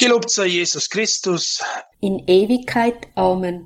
Gelobt sei Jesus Christus. In Ewigkeit. Amen.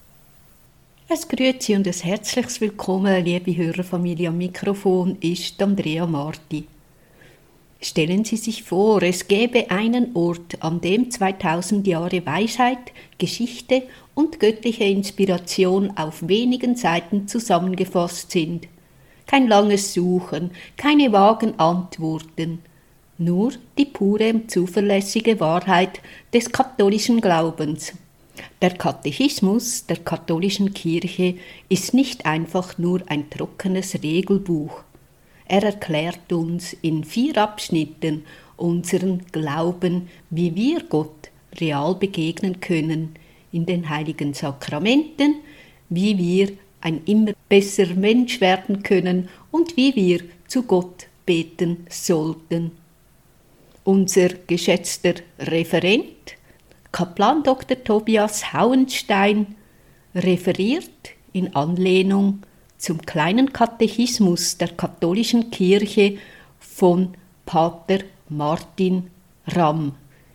Es grüezi und ein herzliches Willkommen, liebe Hörerfamilie. Am Mikrofon ist Andrea Marti. Stellen Sie sich vor, es gäbe einen Ort, an dem 2000 Jahre Weisheit, Geschichte und göttliche Inspiration auf wenigen Seiten zusammengefasst sind. Kein langes Suchen, keine vagen Antworten. Nur die pure und zuverlässige Wahrheit des katholischen Glaubens. Der Katechismus der katholischen Kirche ist nicht einfach nur ein trockenes Regelbuch. Er erklärt uns in 4 Abschnitten unseren Glauben, wie wir Gott real begegnen können, in den heiligen Sakramenten, wie wir ein immer besserer Mensch werden können und wie wir zu Gott beten sollten. Unser geschätzter Referent, Kaplan Dr. Tobias Hauenstein, referiert in Anlehnung zum kleinen Katechismus der katholischen Kirche von Pater Martin Ramm,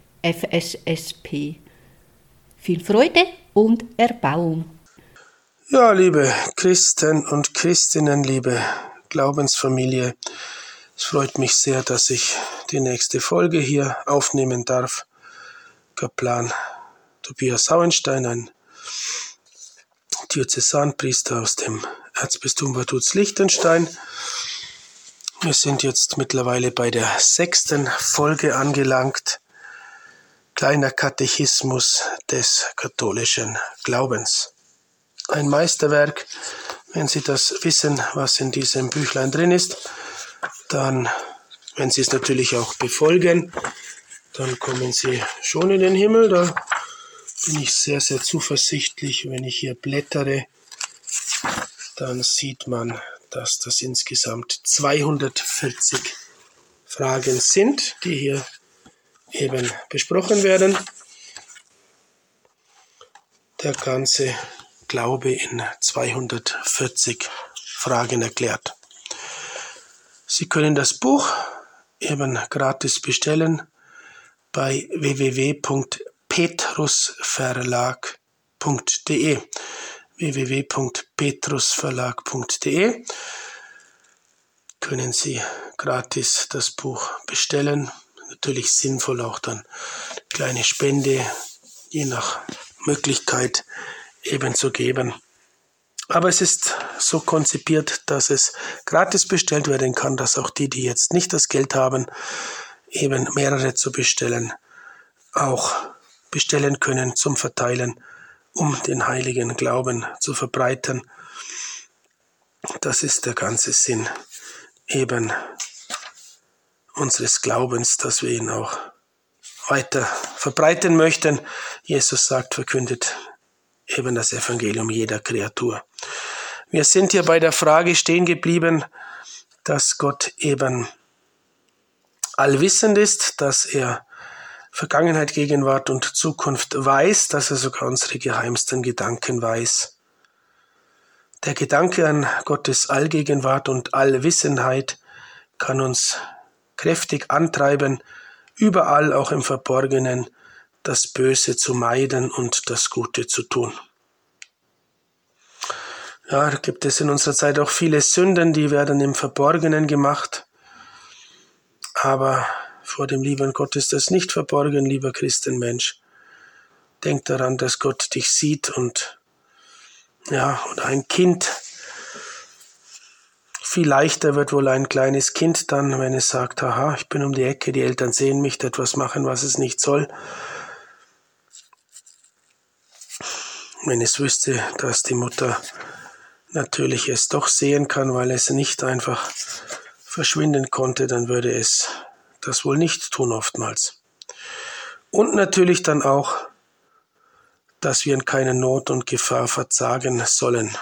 FSSP. Viel Freude und Erbauung. Ja, liebe Christen und Christinnen, liebe Glaubensfamilie, es freut mich sehr, dass ich die nächste Folge hier aufnehmen darf. Kaplan Tobias Hauenstein, ein Diözesanpriester aus dem Erzbistum Vaduz-Liechtenstein. Wir sind jetzt mittlerweile bei der 6. Folge angelangt. Kleiner Katechismus des katholischen Glaubens. Ein Meisterwerk. Wenn Sie das wissen, was in diesem Büchlein drin ist, dann, wenn Sie es natürlich auch befolgen, dann kommen Sie schon in den Himmel. Da bin ich sehr, sehr zuversichtlich. Wenn ich hier blättere, dann sieht man, dass das insgesamt 240 Fragen sind, die hier eben besprochen werden. Der ganze Glaube in 240 Fragen erklärt. Sie können das Buch eben gratis bestellen bei www.petrusverlag.de www.petrusverlag.de können Sie gratis das Buch bestellen. Natürlich sinnvoll auch dann kleine Spende, je nach Möglichkeit eben zu geben. Aber es ist so konzipiert, dass es gratis bestellt werden kann, dass auch die jetzt nicht das Geld haben, eben mehrere zu bestellen, auch bestellen können zum Verteilen, um den heiligen Glauben zu verbreiten. Das ist der ganze Sinn eben unseres Glaubens, dass wir ihn auch weiter verbreiten möchten. Jesus sagt, verkündet eben das Evangelium jeder Kreatur. Wir sind hier bei der Frage stehen geblieben, dass Gott eben allwissend ist, dass er Vergangenheit, Gegenwart und Zukunft weiß, dass er sogar unsere geheimsten Gedanken weiß. Der Gedanke an Gottes Allgegenwart und Allwissenheit kann uns kräftig antreiben, überall, auch im Verborgenen, das Böse zu meiden und das Gute zu tun. Ja, da gibt es in unserer Zeit auch viele Sünden, die werden im Verborgenen gemacht. Aber vor dem lieben Gott ist das nicht verborgen, lieber Christenmensch. Denk daran, dass Gott dich sieht und oder ein Kind, viel leichter wird wohl ein kleines Kind dann, wenn es sagt, haha, ich bin um die Ecke, die Eltern sehen mich, etwas machen, was es nicht soll. Wenn es wüsste, dass die Mutter natürlich es doch sehen kann, weil es nicht einfach verschwinden konnte, dann würde es das wohl nicht tun oftmals. Und natürlich dann auch, dass wir in keiner Not und Gefahr verzagen sollen.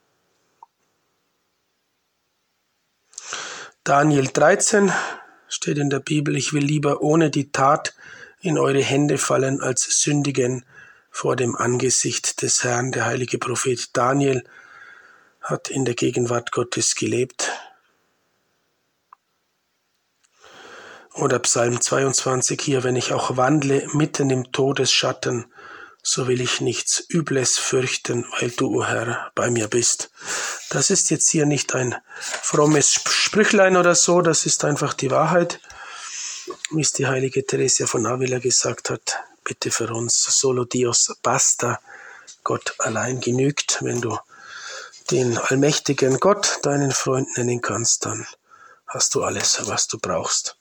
Daniel 13 steht in der Bibel, ich will lieber ohne die Tat in eure Hände fallen, als sündigen vor dem Angesicht des Herrn. Der heilige Prophet Daniel hat in der Gegenwart Gottes gelebt. Oder Psalm 22 hier, wenn ich auch wandle mitten im Todesschatten, so will ich nichts Übles fürchten, weil du, o Herr, bei mir bist. Das ist jetzt hier nicht ein frommes Sprüchlein oder so, das ist einfach die Wahrheit, wie es die heilige Theresia von Avila gesagt hat. Bitte für uns, solo Dios basta, Gott allein genügt. Wenn du den allmächtigen Gott deinen Freund nennen kannst, dann hast du alles, was du brauchst.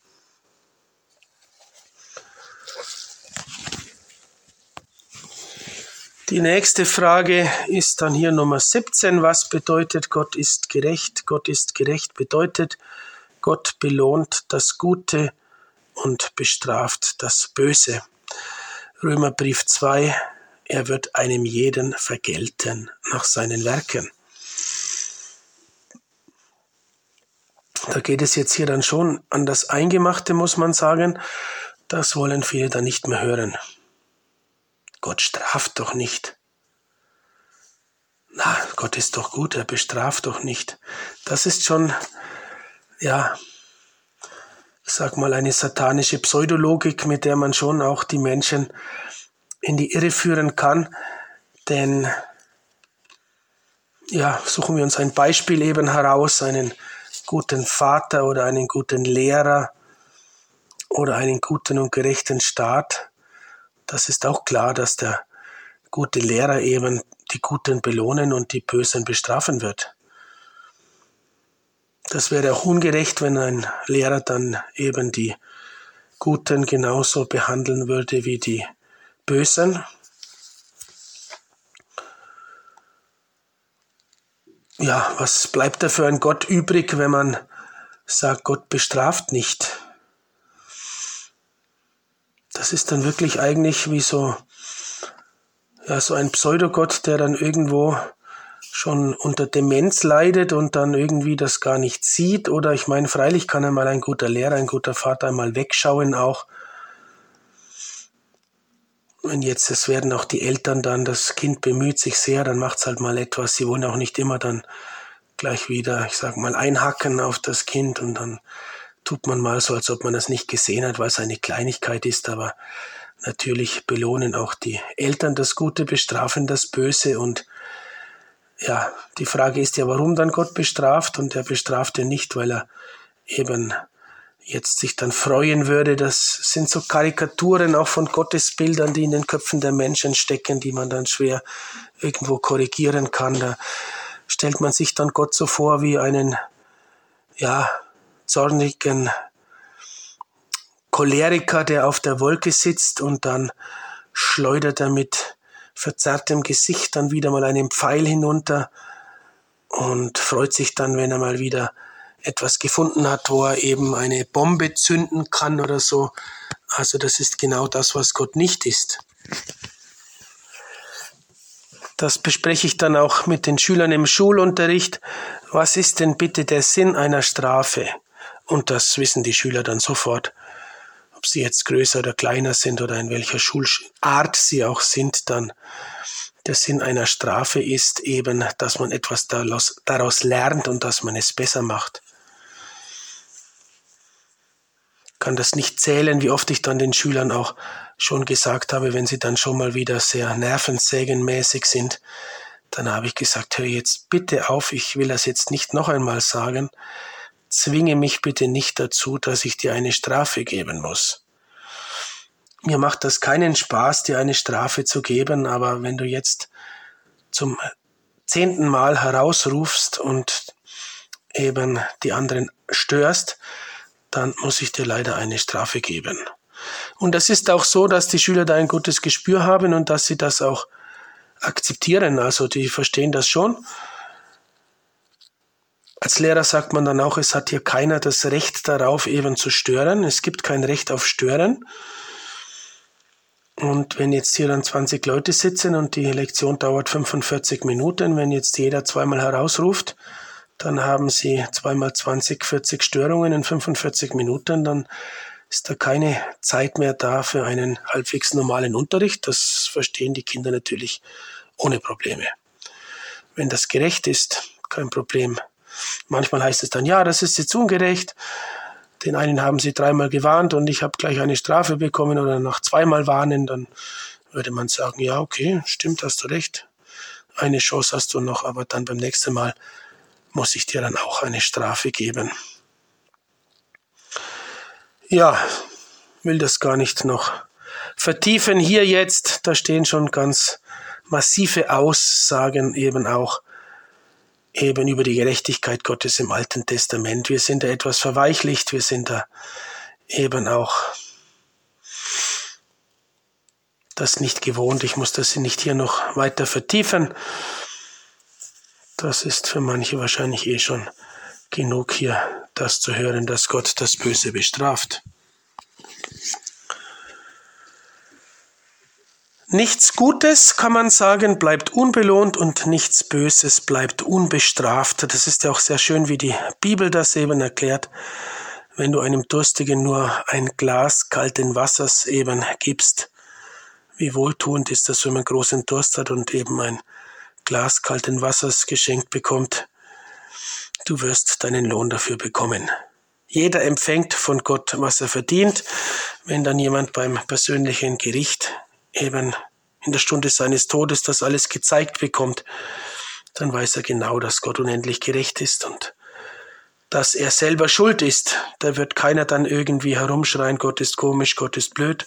Die nächste Frage ist dann hier Nummer 17. Was bedeutet Gott ist gerecht? Gott ist gerecht bedeutet, Gott belohnt das Gute und bestraft das Böse. Römerbrief 2, er wird einem jeden vergelten nach seinen Werken. Da geht es jetzt hier dann schon an das Eingemachte, muss man sagen. Das wollen viele dann nicht mehr hören. Gott straft doch nicht. Na, Gott ist doch gut, er bestraft doch nicht. Das ist schon, ja, ich sag mal, eine satanische Pseudologik, mit der man schon auch die Menschen in die Irre führen kann. Denn, ja, suchen wir uns ein Beispiel eben heraus, einen guten Vater oder einen guten Lehrer oder einen guten und gerechten Staat. Das ist auch klar, dass der gute Lehrer eben die Guten belohnen und die Bösen bestrafen wird. Das wäre auch ungerecht, wenn ein Lehrer dann eben die Guten genauso behandeln würde wie die Bösen. Ja, was bleibt da für ein Gott übrig, wenn man sagt, Gott bestraft nicht? Das ist dann wirklich eigentlich wie so ein Pseudogott, der dann irgendwo schon unter Demenz leidet und dann irgendwie das gar nicht sieht. Oder ich meine, freilich kann einmal ein guter Lehrer, ein guter Vater einmal wegschauen auch. Wenn jetzt, es werden auch die Eltern dann, das Kind bemüht sich sehr, dann macht es halt mal etwas. Sie wollen auch nicht immer dann gleich wieder, ich sag mal, einhacken auf das Kind und dann tut man mal so, als ob man das nicht gesehen hat, weil es eine Kleinigkeit ist, aber natürlich belohnen auch die Eltern das Gute, bestrafen das Böse und ja, die Frage ist ja, warum dann Gott bestraft und er bestraft ja nicht, weil er eben jetzt sich dann freuen würde. Das sind so Karikaturen auch von Gottesbildern, die in den Köpfen der Menschen stecken, die man dann schwer irgendwo korrigieren kann. Da stellt man sich dann Gott so vor wie einen, ja, zornigen Choleriker, der auf der Wolke sitzt und dann schleudert er mit verzerrtem Gesicht dann wieder mal einen Pfeil hinunter und freut sich dann, wenn er mal wieder etwas gefunden hat, wo er eben eine Bombe zünden kann oder so. Also das ist genau das, was Gott nicht ist. Das bespreche ich dann auch mit den Schülern im Schulunterricht. Was ist denn bitte der Sinn einer Strafe? Und das wissen die Schüler dann sofort. Ob sie jetzt größer oder kleiner sind oder in welcher Schulart sie auch sind, dann der Sinn einer Strafe ist eben, dass man etwas daraus lernt und dass man es besser macht. Ich kann das nicht zählen, wie oft ich dann den Schülern auch schon gesagt habe, wenn sie dann schon mal wieder sehr nervensägenmäßig sind, dann habe ich gesagt, hör jetzt bitte auf, ich will das jetzt nicht noch einmal sagen, zwinge mich bitte nicht dazu, dass ich dir eine Strafe geben muss. Mir macht das keinen Spaß, dir eine Strafe zu geben, aber wenn du jetzt zum 10. Mal herausrufst und eben die anderen störst, dann muss ich dir leider eine Strafe geben. Und das ist auch so, dass die Schüler da ein gutes Gespür haben und dass sie das auch akzeptieren. Also die verstehen das schon. Als Lehrer sagt man dann auch, es hat hier keiner das Recht darauf, eben zu stören. Es gibt kein Recht auf Stören. Und wenn jetzt hier dann 20 Leute sitzen und die Lektion dauert 45 Minuten, wenn jetzt jeder zweimal herausruft, dann haben sie 2 mal 20, 40 Störungen in 45 Minuten, dann ist da keine Zeit mehr da für einen halbwegs normalen Unterricht. Das verstehen die Kinder natürlich ohne Probleme. Wenn das gerecht ist, kein Problem. Manchmal heißt es dann, ja, das ist jetzt ungerecht. Den einen haben sie 3-mal gewarnt und ich habe gleich eine Strafe bekommen oder nach 2-mal warnen, dann würde man sagen, ja, okay, stimmt, hast du recht. Eine Chance hast du noch, aber dann beim nächsten Mal muss ich dir dann auch eine Strafe geben. Ja, will das gar nicht noch vertiefen hier jetzt. Da stehen schon ganz massive Aussagen eben auch eben über die Gerechtigkeit Gottes im Alten Testament. Wir sind da etwas verweichlicht, wir sind da eben auch das nicht gewohnt. Ich muss das nicht hier noch weiter vertiefen. Das ist für manche wahrscheinlich schon genug hier, das zu hören, dass Gott das Böse bestraft. Nichts Gutes, kann man sagen, bleibt unbelohnt und nichts Böses bleibt unbestraft. Das ist ja auch sehr schön, wie die Bibel das eben erklärt. Wenn du einem Durstigen nur ein Glas kalten Wassers eben gibst, wie wohltuend ist das, wenn man großen Durst hat und eben ein Glas kalten Wassers geschenkt bekommt. Du wirst deinen Lohn dafür bekommen. Jeder empfängt von Gott, was er verdient. Wenn dann jemand beim persönlichen Gericht eben in der Stunde seines Todes das alles gezeigt bekommt, dann weiß er genau, dass Gott unendlich gerecht ist und dass er selber schuld ist. Da wird keiner dann irgendwie herumschreien, Gott ist komisch, Gott ist blöd.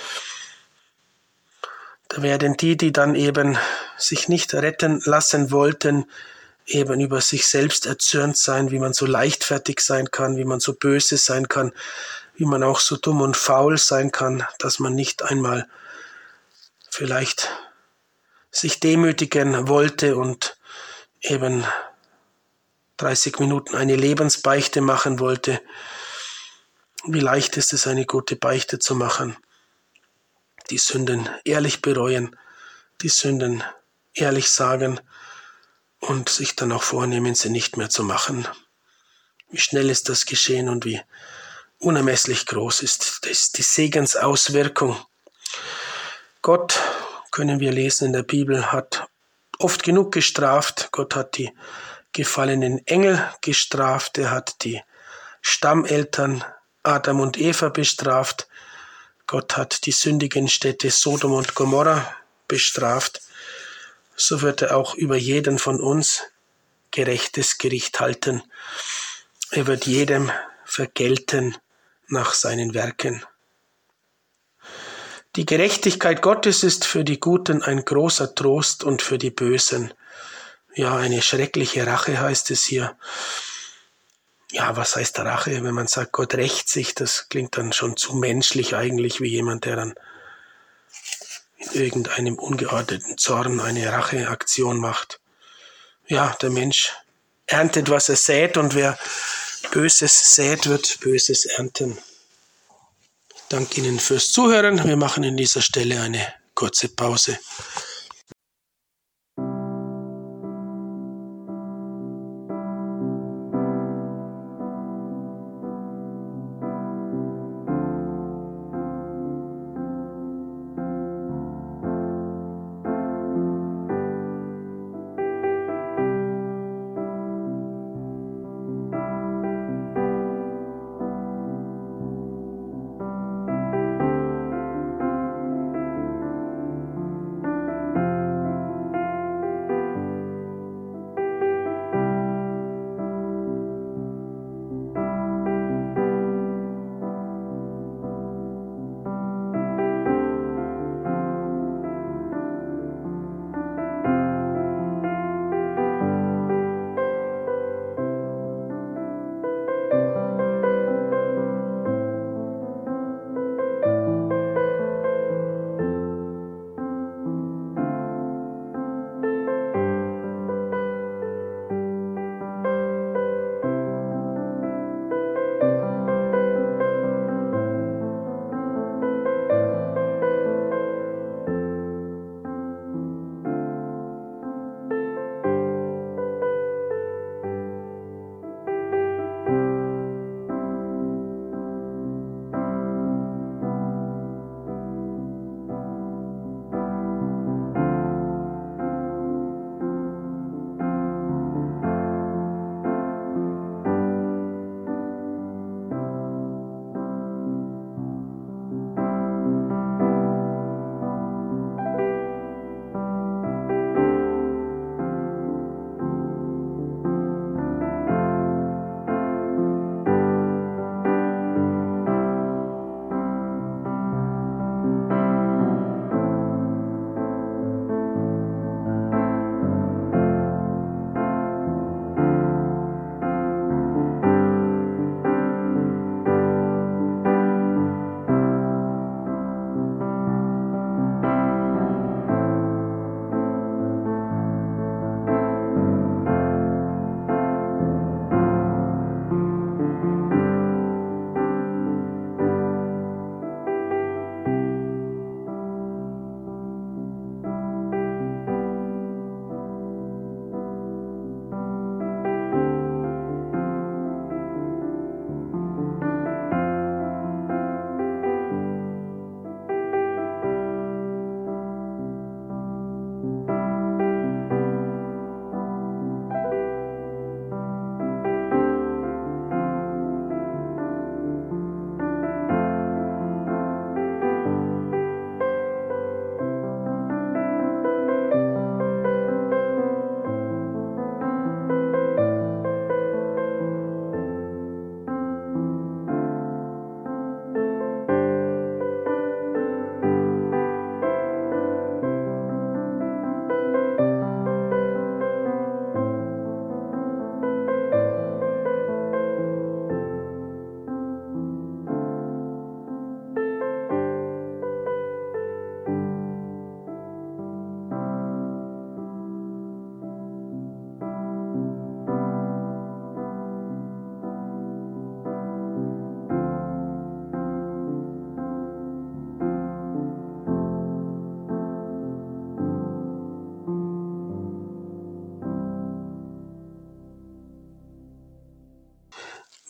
Da werden die dann eben sich nicht retten lassen wollten, eben über sich selbst erzürnt sein, wie man so leichtfertig sein kann, wie man so böse sein kann, wie man auch so dumm und faul sein kann, dass man nicht einmal vielleicht sich demütigen wollte und eben 30 Minuten eine Lebensbeichte machen wollte. Wie leicht ist es, eine gute Beichte zu machen? Die Sünden ehrlich bereuen, die Sünden ehrlich sagen und sich dann auch vornehmen, sie nicht mehr zu machen. Wie schnell ist das geschehen und wie unermesslich groß ist die Segensauswirkung. Gott, können wir lesen in der Bibel, hat oft genug gestraft. Gott hat die gefallenen Engel gestraft. Er hat die Stammeltern Adam und Eva bestraft. Gott hat die sündigen Städte Sodom und Gomorra bestraft. So wird er auch über jeden von uns gerechtes Gericht halten. Er wird jedem vergelten nach seinen Werken. Die Gerechtigkeit Gottes ist für die Guten ein großer Trost und für die Bösen, ja, eine schreckliche Rache heißt es hier. Ja, was heißt Rache? Wenn man sagt, Gott rächt sich, das klingt dann schon zu menschlich eigentlich, wie jemand, der dann in irgendeinem ungeordneten Zorn eine Racheaktion macht. Ja, der Mensch erntet, was er sät, und wer Böses sät, wird Böses ernten. Ich danke Ihnen fürs Zuhören. Wir machen an dieser Stelle eine kurze Pause.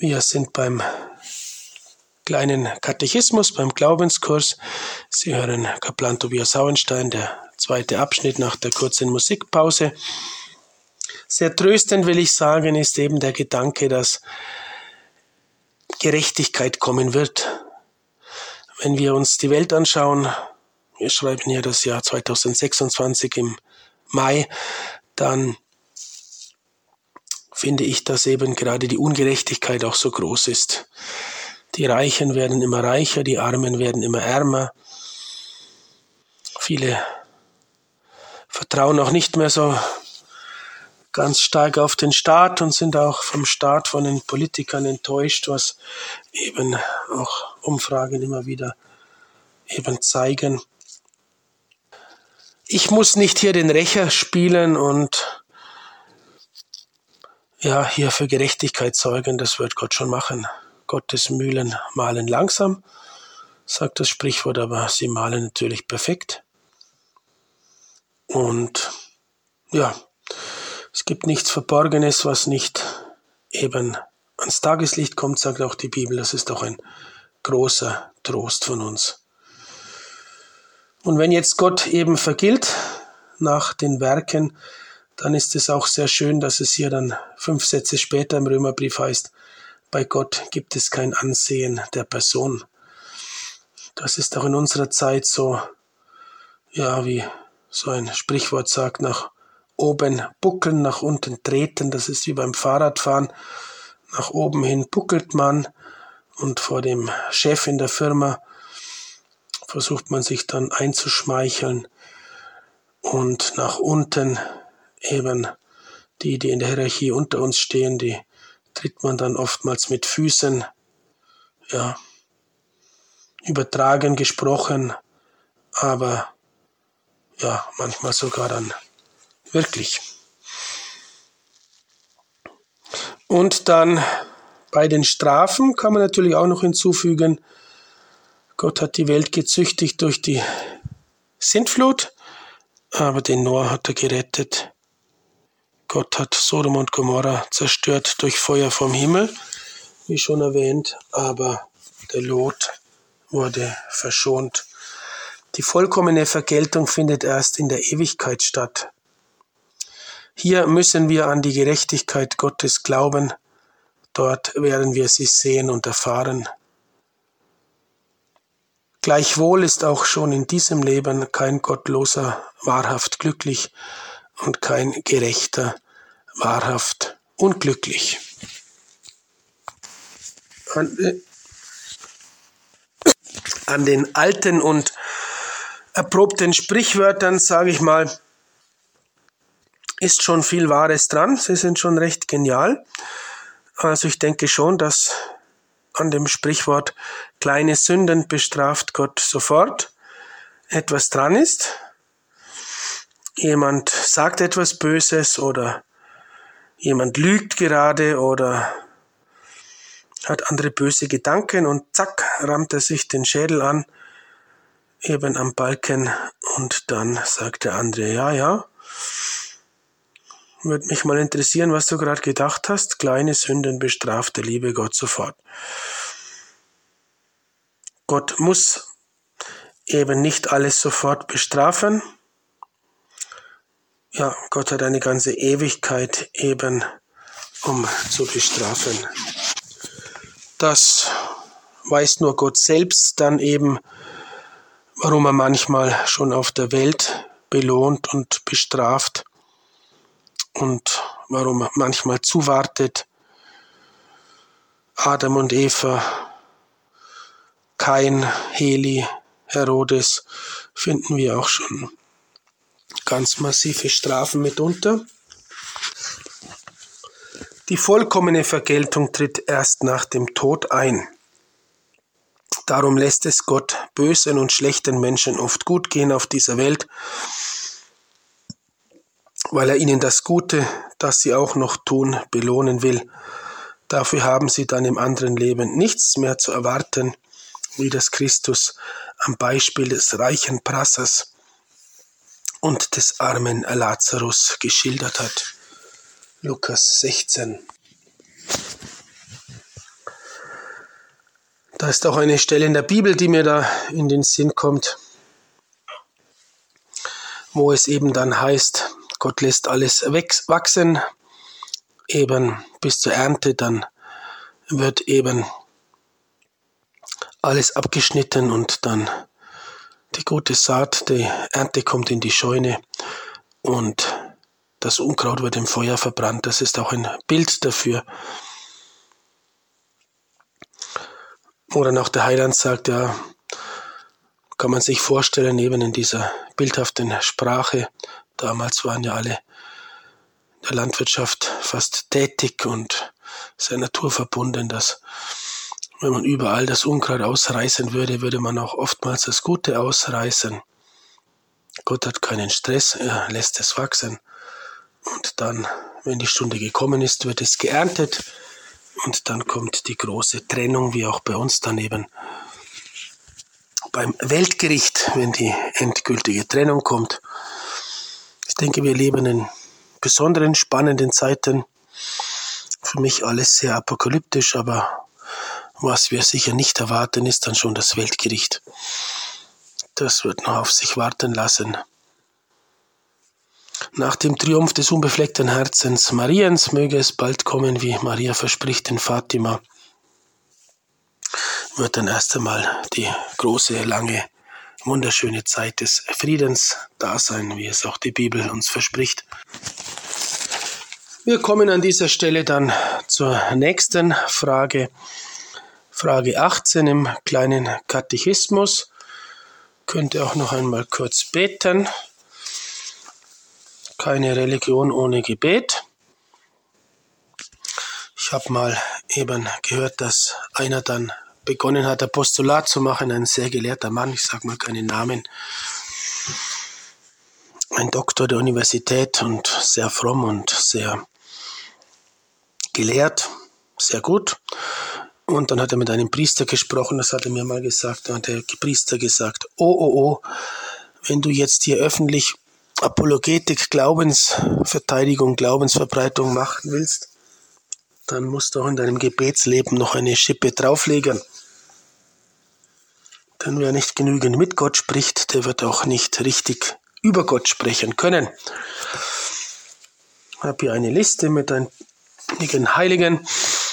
Wir sind beim kleinen Katechismus, beim Glaubenskurs. Sie hören Kaplan Tobias Hauenstein, der zweite Abschnitt nach der kurzen Musikpause. Sehr tröstend will ich sagen, ist eben der Gedanke, dass Gerechtigkeit kommen wird. Wenn wir uns die Welt anschauen, wir schreiben hier das Jahr 2026 im Mai, dann finde ich, dass eben gerade die Ungerechtigkeit auch so groß ist. Die Reichen werden immer reicher, die Armen werden immer ärmer. Viele vertrauen auch nicht mehr so ganz stark auf den Staat und sind auch vom Staat, von den Politikern enttäuscht, was eben auch Umfragen immer wieder eben zeigen. Ich muss nicht hier den Rächer spielen und hier für Gerechtigkeit sorgen, das wird Gott schon machen. Gottes Mühlen mahlen langsam, sagt das Sprichwort, aber sie mahlen natürlich perfekt. Und es gibt nichts Verborgenes, was nicht eben ans Tageslicht kommt, sagt auch die Bibel. Das ist auch ein großer Trost von uns. Und wenn jetzt Gott eben vergilt nach den Werken, dann ist es auch sehr schön, dass es hier dann 5 Sätze später im Römerbrief heißt, bei Gott gibt es kein Ansehen der Person. Das ist auch in unserer Zeit so, wie so ein Sprichwort sagt, nach oben buckeln, nach unten treten. Das ist wie beim Fahrradfahren. Nach oben hin buckelt man und vor dem Chef in der Firma versucht man sich dann einzuschmeicheln. Und nach unten eben die in der Hierarchie unter uns stehen, die tritt man dann oftmals mit Füßen, übertragen gesprochen, aber manchmal sogar dann wirklich. Und dann bei den Strafen kann man natürlich auch noch hinzufügen, Gott hat die Welt gezüchtigt durch die Sintflut, aber den Noah hat er gerettet. Gott hat Sodom und Gomorra zerstört durch Feuer vom Himmel, wie schon erwähnt, aber der Lot wurde verschont. Die vollkommene Vergeltung findet erst in der Ewigkeit statt. Hier müssen wir an die Gerechtigkeit Gottes glauben, dort werden wir sie sehen und erfahren. Gleichwohl ist auch schon in diesem Leben kein Gottloser wahrhaft glücklich und kein Gerechter wahrhaft unglücklich. An den alten und erprobten Sprichwörtern, sage ich mal, ist schon viel Wahres dran. Sie sind schon recht genial. Also ich denke schon, dass an dem Sprichwort kleine Sünden bestraft Gott sofort etwas dran ist. Jemand sagt etwas Böses oder jemand lügt gerade oder hat andere böse Gedanken und zack, rammt er sich den Schädel an, eben am Balken und dann sagt der andere, ja. Würde mich mal interessieren, was du gerade gedacht hast. Kleine Sünden bestraft der liebe Gott sofort. Gott muss eben nicht alles sofort bestrafen. Ja, Gott hat eine ganze Ewigkeit eben, um zu bestrafen. Das weiß nur Gott selbst dann eben, warum er manchmal schon auf der Welt belohnt und bestraft und warum er manchmal zuwartet. Adam und Eva, Kain, Heli, Herodes finden wir auch schon ganz massive Strafen mitunter. Die vollkommene Vergeltung tritt erst nach dem Tod ein. Darum lässt es Gott bösen und schlechten Menschen oft gut gehen auf dieser Welt, weil er ihnen das Gute, das sie auch noch tun, belohnen will. Dafür haben sie dann im anderen Leben nichts mehr zu erwarten, wie das Christus am Beispiel des reichen Prassers und des armen Lazarus geschildert hat. Lukas 16. Da ist auch eine Stelle in der Bibel, die mir da in den Sinn kommt, wo es eben dann heißt, Gott lässt alles wachsen, eben bis zur Ernte, dann wird eben alles abgeschnitten und dann die gute Saat, die Ernte kommt in die Scheune und das Unkraut wird im Feuer verbrannt. Das ist auch ein Bild dafür. Wo dann auch der Heiland sagt, ja, kann man sich vorstellen, eben in dieser bildhaften Sprache, damals waren ja alle in der Landwirtschaft fast tätig und sehr naturverbunden, dass wenn man überall das Unkraut ausreißen würde, würde man auch oftmals das Gute ausreißen. Gott hat keinen Stress, er lässt es wachsen und dann, wenn die Stunde gekommen ist, wird es geerntet. Und dann kommt die große Trennung, wie auch bei uns dann eben beim Weltgericht, wenn die endgültige Trennung kommt. Ich denke, wir leben in besonderen, spannenden Zeiten. Für mich alles sehr apokalyptisch, aber was wir sicher nicht erwarten, ist dann schon das Weltgericht. Das wird noch auf sich warten lassen. Nach dem Triumph des unbefleckten Herzens Mariens möge es bald kommen, wie Maria verspricht in Fatima, wird dann erst einmal die große, lange, wunderschöne Zeit des Friedens da sein, wie es auch die Bibel uns verspricht. Wir kommen an dieser Stelle dann zur nächsten Frage. Frage 18 im kleinen Katechismus. Könnt ihr auch noch einmal kurz beten. Keine Religion ohne Gebet. Ich habe mal eben gehört, dass einer dann begonnen hat, Apostolat zu machen, ein sehr gelehrter Mann, ich sage mal keinen Namen, ein Doktor der Universität und sehr fromm und sehr gelehrt, sehr gut. Und dann hat er mit einem Priester gesprochen, das hat er mir mal gesagt, da hat der Priester gesagt, oh, wenn du jetzt hier öffentlich Apologetik, Glaubensverteidigung, Glaubensverbreitung machen willst, dann musst du auch in deinem Gebetsleben noch eine Schippe drauflegen. Denn wer nicht genügend mit Gott spricht, der wird auch nicht richtig über Gott sprechen können. Ich habe hier eine Liste mit einigen Heiligen,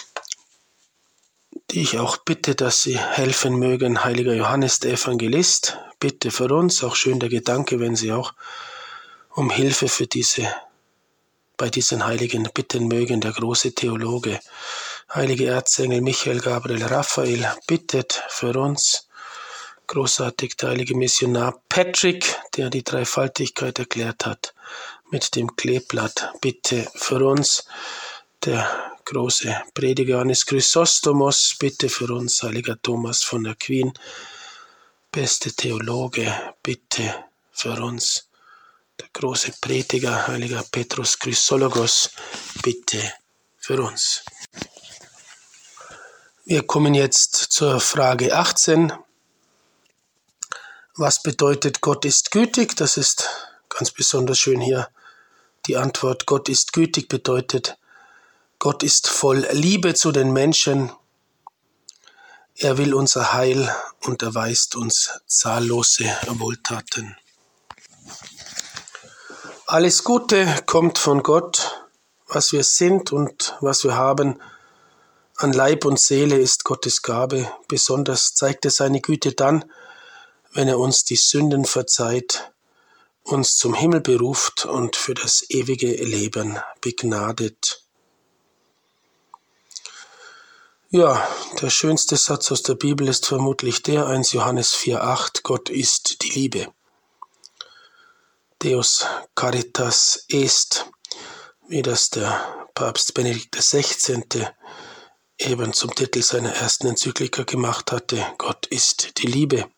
die ich auch bitte, dass sie helfen mögen. Heiliger Johannes der Evangelist, bitte für uns, auch schön der Gedanke, wenn Sie auch um Hilfe bei diesen Heiligen bitten mögen, der große Theologe. Heilige Erzengel Michael, Gabriel, Raphael, bittet für uns. Großartig der heilige Missionar Patrick, der die Dreifaltigkeit erklärt hat, mit dem Kleeblatt, bitte für uns. Der große Prediger Johannes Chrysostomos, bitte für uns. Heiliger Thomas von Aquin, beste Theologe, bitte für uns. Der große Prediger, heiliger Petrus Chrysologos, bitte für uns. Wir kommen jetzt zur Frage 18. Was bedeutet Gott ist gütig? Das ist ganz besonders schön hier. Die Antwort, Gott ist gütig, bedeutet, Gott ist voll Liebe zu den Menschen. Er will unser Heil und erweist uns zahllose Wohltaten. Alles Gute kommt von Gott. Was wir sind und was wir haben an Leib und Seele ist Gottes Gabe. Besonders zeigt er seine Güte dann, wenn er uns die Sünden verzeiht, uns zum Himmel beruft und für das ewige Leben begnadet. Ja, der schönste Satz aus der Bibel ist vermutlich der 1 Johannes 4,8, Gott ist die Liebe. Deus caritas est, wie das der Papst Benedikt XVI. Eben zum Titel seiner ersten Enzyklika gemacht hatte, Gott ist die Liebe.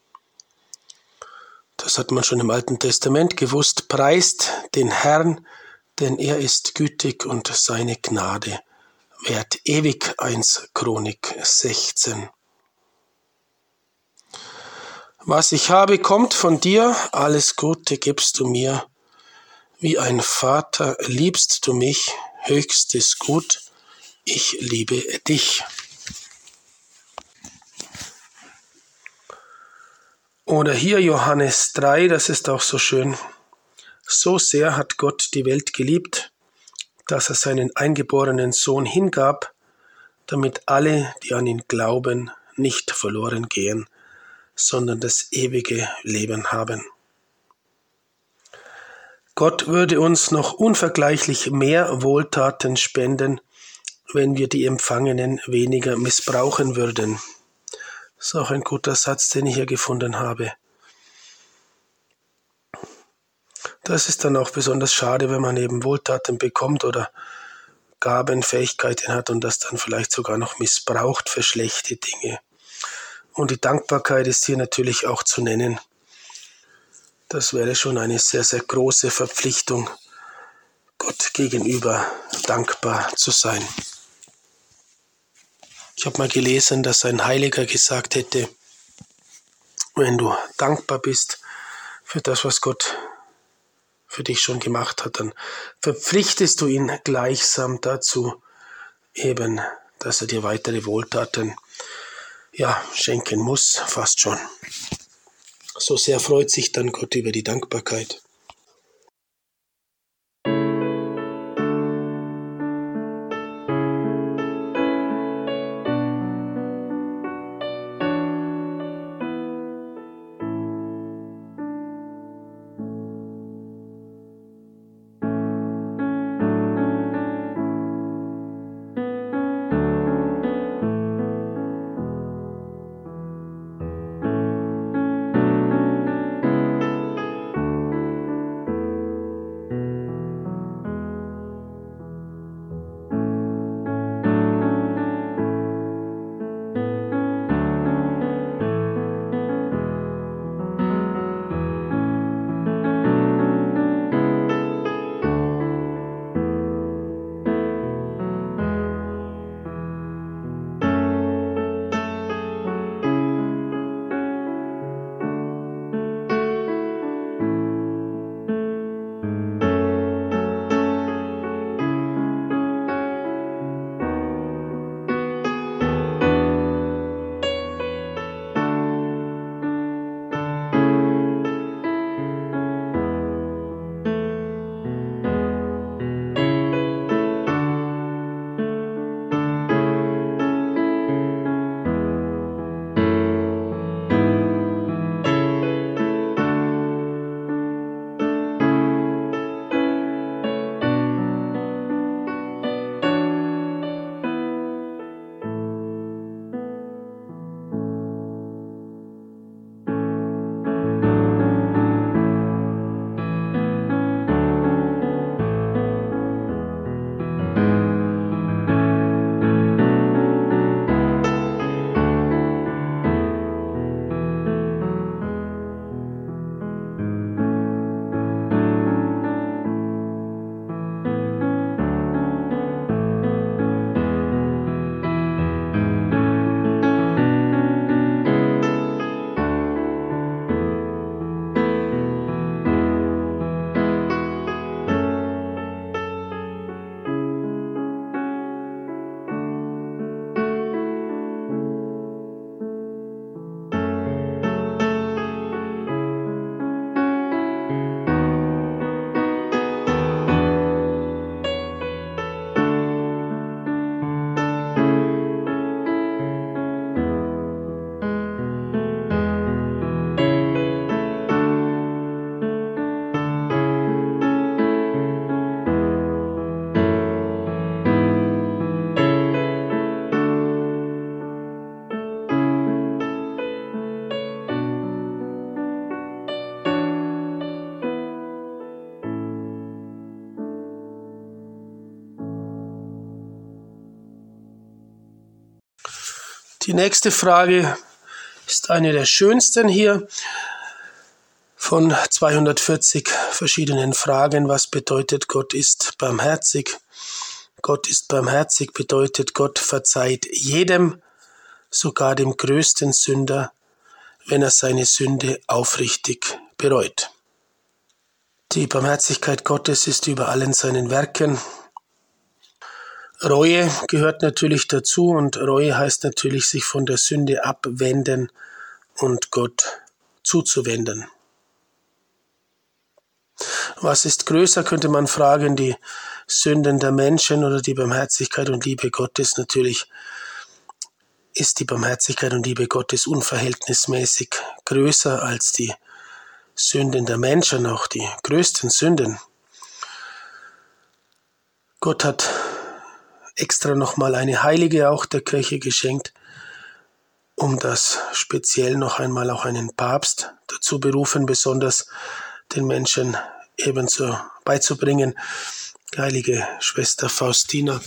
Das hat man schon im Alten Testament gewusst, preist den Herrn, denn er ist gütig und seine Gnade währt ewig. 1 Chronik 16. Was ich habe, kommt von dir, alles Gute gibst du mir. Wie ein Vater liebst du mich, höchstes Gut, ich liebe dich. Oder hier Johannes 3, das ist auch so schön. So sehr hat Gott die Welt geliebt, dass er seinen eingeborenen Sohn hingab, damit alle, die an ihn glauben, nicht verloren gehen, sondern das ewige Leben haben. Gott würde uns noch unvergleichlich mehr Wohltaten spenden, wenn wir die Empfangenen weniger missbrauchen würden. Das ist auch ein guter Satz, den ich hier gefunden habe. Das ist dann auch besonders schade, wenn man eben Wohltaten bekommt oder Gaben, Fähigkeiten hat und das dann vielleicht sogar noch missbraucht für schlechte Dinge. Und die Dankbarkeit ist hier natürlich auch zu nennen. Das wäre schon eine sehr, sehr große Verpflichtung, Gott gegenüber dankbar zu sein. Ich habe mal gelesen, dass ein Heiliger gesagt hätte, wenn du dankbar bist für das, was Gott für dich schon gemacht hat, dann verpflichtest du ihn gleichsam dazu, eben, dass er dir weitere Wohltaten schenken muss, fast schon. So sehr freut sich dann Gott über die Dankbarkeit. Die nächste Frage ist eine der schönsten hier von 240 verschiedenen Fragen. Was bedeutet Gott ist barmherzig? Gott ist barmherzig bedeutet, Gott verzeiht jedem, sogar dem größten Sünder, wenn er seine Sünde aufrichtig bereut. Die Barmherzigkeit Gottes ist über allen seinen Werken. Reue gehört natürlich dazu und Reue heißt natürlich sich von der Sünde abwenden und Gott zuzuwenden. Was ist größer, könnte man fragen, die Sünden der Menschen oder die Barmherzigkeit und Liebe Gottes? Natürlich ist die Barmherzigkeit und Liebe Gottes unverhältnismäßig größer als die Sünden der Menschen, auch die größten Sünden. Gott hat extra nochmal eine Heilige auch der Kirche geschenkt, um das speziell noch einmal auch einen Papst dazu berufen, besonders den Menschen ebenso beizubringen. Die heilige Schwester Faustina.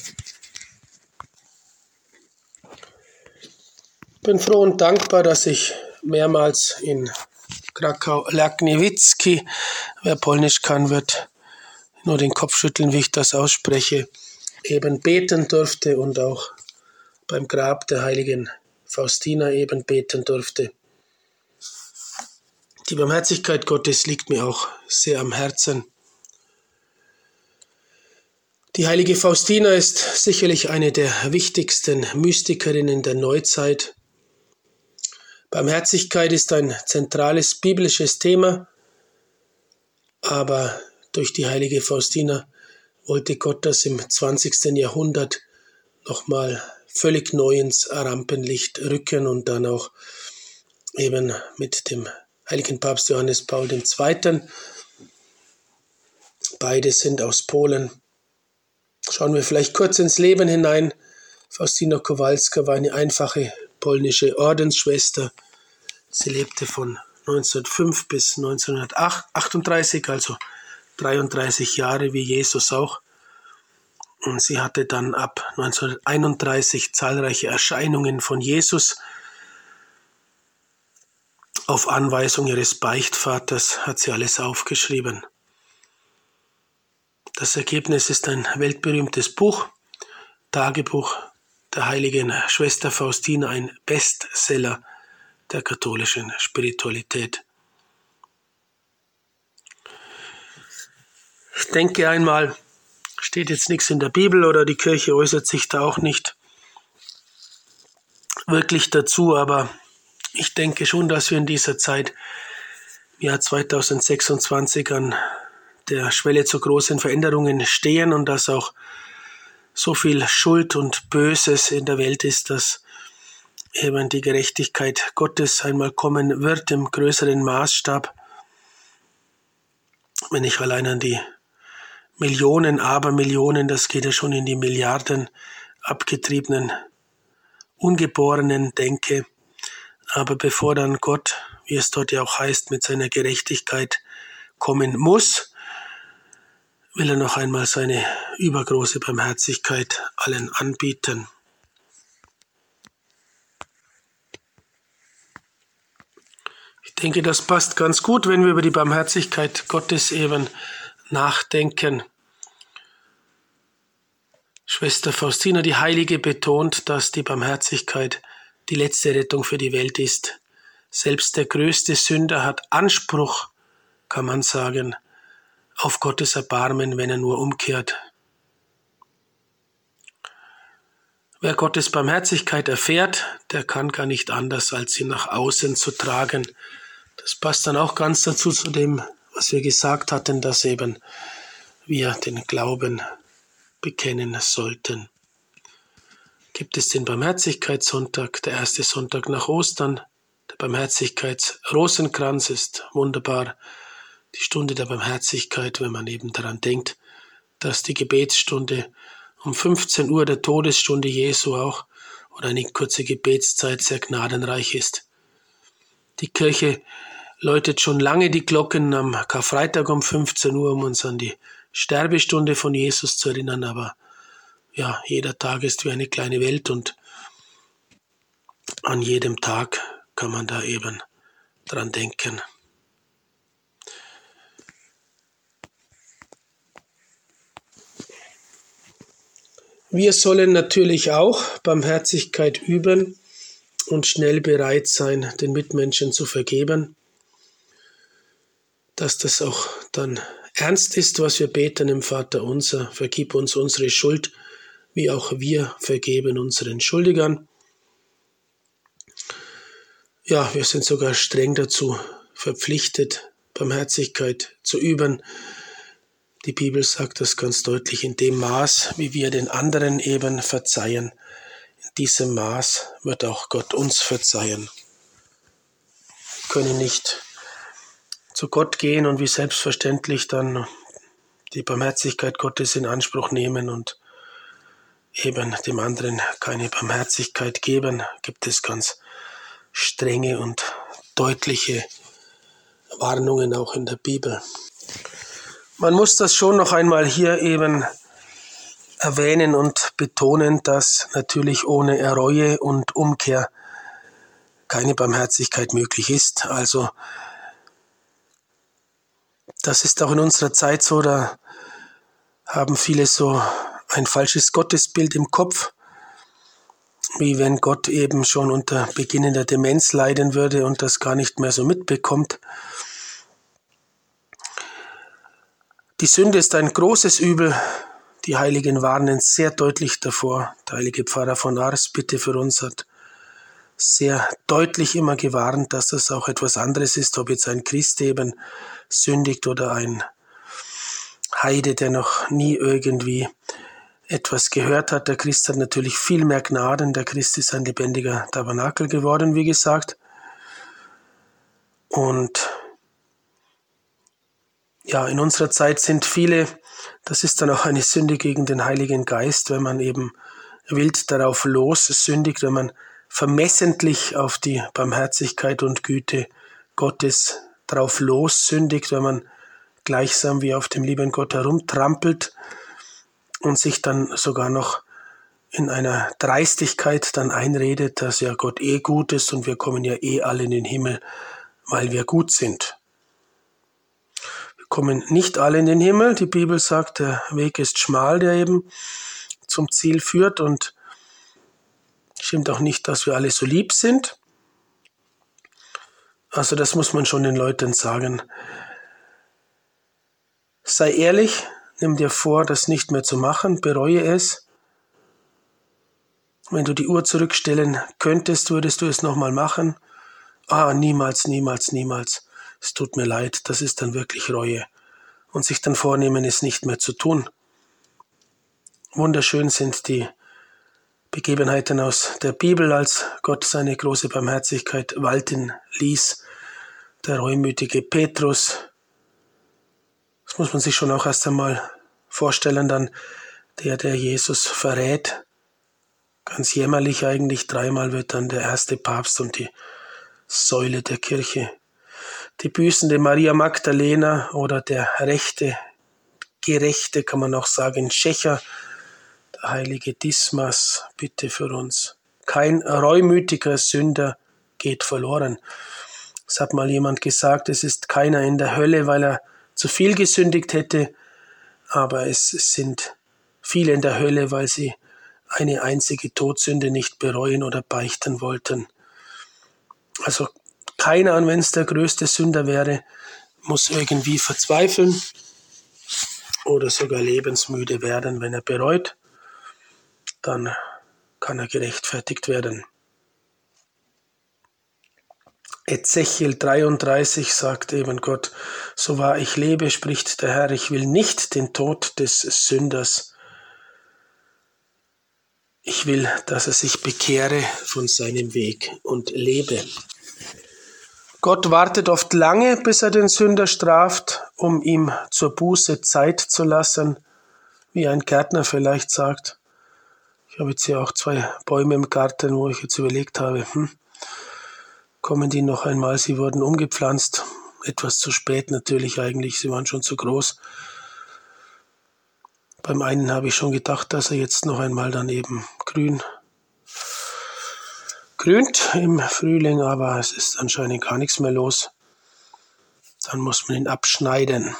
Ich bin froh und dankbar, dass ich mehrmals in Krakau-Lagniewicki, wer Polnisch kann, wird nur den Kopf schütteln, wie ich das ausspreche, eben beten durfte und auch beim Grab der heiligen Faustina eben beten durfte. Die Barmherzigkeit Gottes liegt mir auch sehr am Herzen. Die heilige Faustina ist sicherlich eine der wichtigsten Mystikerinnen der Neuzeit. Barmherzigkeit ist ein zentrales biblisches Thema, aber durch die heilige Faustina wollte Gott das im 20. Jahrhundert nochmal völlig neu ins Rampenlicht rücken und dann auch eben mit dem heiligen Papst Johannes Paul II. Beide sind aus Polen. Schauen wir vielleicht kurz ins Leben hinein. Faustina Kowalska war eine einfache polnische Ordensschwester. Sie lebte von 1905 bis 1938, also 33 Jahre wie Jesus auch. Und sie hatte dann ab 1931 zahlreiche Erscheinungen von Jesus. Auf Anweisung ihres Beichtvaters hat sie alles aufgeschrieben. Das Ergebnis ist ein weltberühmtes Buch, Tagebuch der heiligen Schwester Faustina, ein Bestseller der katholischen Spiritualität. Ich denke einmal, steht jetzt nichts in der Bibel oder die Kirche äußert sich da auch nicht wirklich dazu, aber ich denke schon, dass wir in dieser Zeit, im Jahr 2026, an der Schwelle zu großen Veränderungen stehen und dass auch so viel Schuld und Böses in der Welt ist, dass eben die Gerechtigkeit Gottes einmal kommen wird im größeren Maßstab. Wenn ich allein an die Millionen, Abermillionen, das geht ja schon in die Milliarden abgetriebenen Ungeborenen denke. Aber bevor dann Gott, wie es dort ja auch heißt, mit seiner Gerechtigkeit kommen muss, will er noch einmal seine übergroße Barmherzigkeit allen anbieten. Ich denke, das passt ganz gut, wenn wir über die Barmherzigkeit Gottes eben nachdenken. Schwester Faustina, die Heilige, betont, dass die Barmherzigkeit die letzte Rettung für die Welt ist. Selbst der größte Sünder hat Anspruch, kann man sagen, auf Gottes Erbarmen, wenn er nur umkehrt. Wer Gottes Barmherzigkeit erfährt, der kann gar nicht anders, als sie nach außen zu tragen. Das passt dann auch ganz dazu zu dem, was wir gesagt hatten, dass eben wir den Glauben bekennen sollten. Gibt es den Barmherzigkeitssonntag, der erste Sonntag nach Ostern. Der Barmherzigkeitsrosenkranz ist wunderbar. Die Stunde der Barmherzigkeit, wenn man eben daran denkt, dass die Gebetsstunde um 15 Uhr der Todesstunde Jesu auch oder eine kurze Gebetszeit sehr gnadenreich ist. Die Kirche läutet schon lange die Glocken am Karfreitag um 15 Uhr, um uns an die Sterbestunde von Jesus zu erinnern, aber ja, jeder Tag ist wie eine kleine Welt und an jedem Tag kann man da eben dran denken. Wir sollen natürlich auch Barmherzigkeit üben und schnell bereit sein, den Mitmenschen zu vergeben, dass das auch dann ernst ist, was wir beten im Vater unser. Vergib uns unsere Schuld, wie auch wir vergeben unseren Schuldigern. Ja, wir sind sogar streng dazu verpflichtet, Barmherzigkeit zu üben. Die Bibel sagt das ganz deutlich, in dem Maß, wie wir den anderen eben verzeihen, in diesem Maß wird auch Gott uns verzeihen. Wir können nicht zu Gott gehen und wie selbstverständlich dann die Barmherzigkeit Gottes in Anspruch nehmen und eben dem anderen keine Barmherzigkeit geben. Gibt es ganz strenge und deutliche Warnungen auch in der Bibel. Man muss das schon noch einmal hier eben erwähnen und betonen, dass natürlich ohne Reue und Umkehr keine Barmherzigkeit möglich ist. Also das ist auch in unserer Zeit so, da haben viele so ein falsches Gottesbild im Kopf, wie wenn Gott eben schon unter beginnender Demenz leiden würde und das gar nicht mehr so mitbekommt. Die Sünde ist ein großes Übel. Die Heiligen warnen sehr deutlich davor. Der heilige Pfarrer von Ars, bitte für uns, hat sehr deutlich immer gewarnt, dass das auch etwas anderes ist, ob jetzt ein Christ eben sündigt oder ein Heide, der noch nie irgendwie etwas gehört hat. Der Christ hat natürlich viel mehr Gnaden. Der Christ ist ein lebendiger Tabernakel geworden, wie gesagt. Und ja, in unserer Zeit sind viele, das ist dann auch eine Sünde gegen den Heiligen Geist, wenn man eben wild darauf los sündigt, wenn man vermessentlich auf die Barmherzigkeit und Güte Gottes drauf los sündigt, wenn man gleichsam wie auf dem lieben Gott herumtrampelt und sich dann sogar noch in einer Dreistigkeit dann einredet, dass ja Gott gut ist und wir kommen ja alle in den Himmel, weil wir gut sind. Wir kommen nicht alle in den Himmel. Die Bibel sagt, der Weg ist schmal, der eben zum Ziel führt, und stimmt auch nicht, dass wir alle so lieb sind. Also das muss man schon den Leuten sagen. Sei ehrlich, nimm dir vor, das nicht mehr zu machen, bereue es. Wenn du die Uhr zurückstellen könntest, würdest du es nochmal machen? Niemals, niemals, niemals. Es tut mir leid, das ist dann wirklich Reue. Und sich dann vornehmen, es nicht mehr zu tun. Wunderschön sind die Begebenheiten aus der Bibel, als Gott seine große Barmherzigkeit walten ließ. Der reumütige Petrus, das muss man sich schon auch erst einmal vorstellen, dann der Jesus verrät. Ganz jämmerlich eigentlich, 3-mal wird dann der erste Papst und die Säule der Kirche. Die büßende Maria Magdalena oder der gerechte, kann man auch sagen, Schächer, der heilige Dismas, bitte für uns. Kein reumütiger Sünder geht verloren. Es hat mal jemand gesagt, es ist keiner in der Hölle, weil er zu viel gesündigt hätte, aber es sind viele in der Hölle, weil sie eine einzige Todsünde nicht bereuen oder beichten wollten. Also keiner, und wenn es der größte Sünder wäre, muss irgendwie verzweifeln oder sogar lebensmüde werden. Wenn er bereut, dann kann er gerechtfertigt werden. Ezechiel 33 sagt eben Gott, so wahr ich lebe, spricht der Herr, ich will nicht den Tod des Sünders. Ich will, dass er sich bekehre von seinem Weg und lebe. Gott wartet oft lange, bis er den Sünder straft, um ihm zur Buße Zeit zu lassen, wie ein Gärtner vielleicht sagt. Ich habe jetzt hier auch 2 Bäume im Garten, wo ich jetzt überlegt habe, kommen die noch einmal, sie wurden umgepflanzt, etwas zu spät natürlich eigentlich, sie waren schon zu groß. Beim einen habe ich schon gedacht, dass er jetzt noch einmal dann eben grünt im Frühling, aber es ist anscheinend gar nichts mehr los. Dann muss man ihn abschneiden.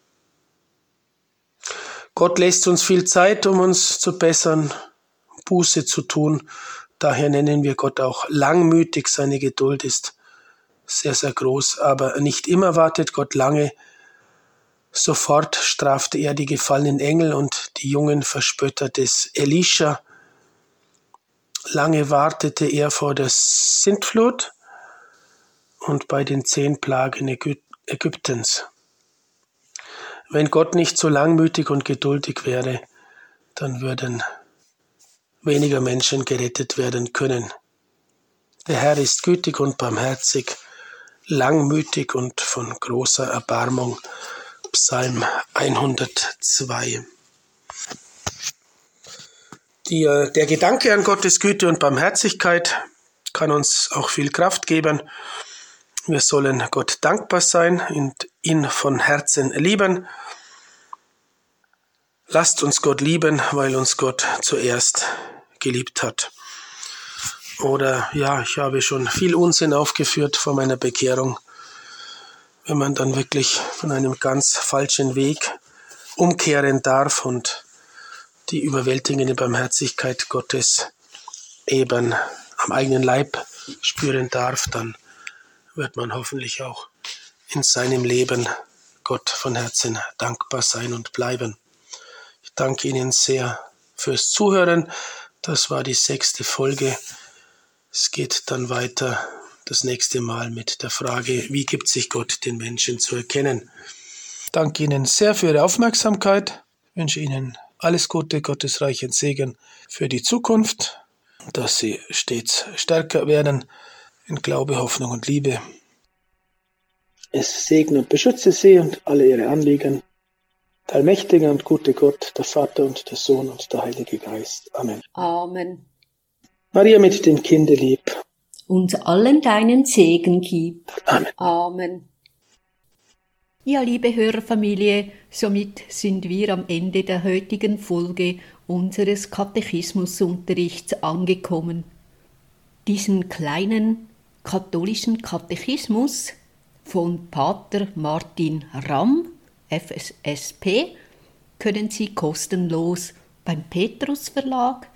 Gott lässt uns viel Zeit, um uns zu bessern, Buße zu tun. Daher nennen wir Gott auch langmütig. Seine Geduld ist sehr, sehr groß, aber nicht immer wartet Gott lange. Sofort strafte er die gefallenen Engel und die jungen Verspötter des Elisha. Lange wartete er vor der Sintflut und bei den 10 Plagen Ägyptens. Wenn Gott nicht so langmütig und geduldig wäre, dann würden weniger Menschen gerettet werden können. Der Herr ist gütig und barmherzig, langmütig und von großer Erbarmung. Psalm 102. Der Gedanke an Gottes Güte und Barmherzigkeit kann uns auch viel Kraft geben. Wir sollen Gott dankbar sein und ihn von Herzen lieben. Lasst uns Gott lieben, weil uns Gott zuerst geliebt hat. Oder ich habe schon viel Unsinn aufgeführt vor meiner Bekehrung. Wenn man dann wirklich von einem ganz falschen Weg umkehren darf und die überwältigende Barmherzigkeit Gottes eben am eigenen Leib spüren darf, dann wird man hoffentlich auch in seinem Leben Gott von Herzen dankbar sein und bleiben. Ich danke Ihnen sehr fürs Zuhören. Das war die 6. Folge. Es geht dann weiter das nächste Mal mit der Frage, wie gibt sich Gott den Menschen zu erkennen? Ich danke Ihnen sehr für Ihre Aufmerksamkeit. Ich wünsche Ihnen alles Gute, gottesreichen Segen für die Zukunft, dass Sie stets stärker werden in Glaube, Hoffnung und Liebe. Es segne und beschütze Sie und alle Ihre Anliegen. Der allmächtige und gute Gott, der Vater und der Sohn und der Heilige Geist. Amen. Amen. Maria mit den Kindern lieb. Uns allen deinen Segen gib. Amen. Amen. Ja, liebe Hörerfamilie, somit sind wir am Ende der heutigen Folge unseres Katechismusunterrichts angekommen. Diesen kleinen katholischen Katechismus von Pater Martin Ramm, FSSP, können Sie kostenlos beim Petrus Verlag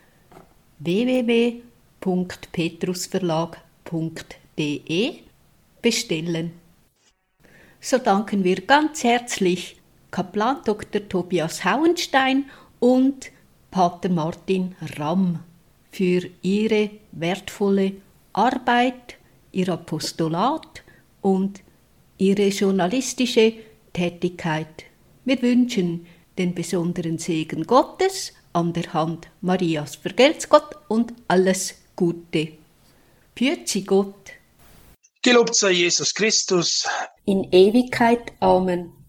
www.petrusverlag.de bestellen. So danken wir ganz herzlich Kaplan Dr. Tobias Hauenstein und Pater Martin Ramm für ihre wertvolle Arbeit, ihr Apostolat und ihre journalistische Tätigkeit. Wir wünschen den besonderen Segen Gottes an der Hand Marias. Vergelt's Gott und alles Gute. Pützi Gott. Gelobt sei Jesus Christus. In Ewigkeit. Amen.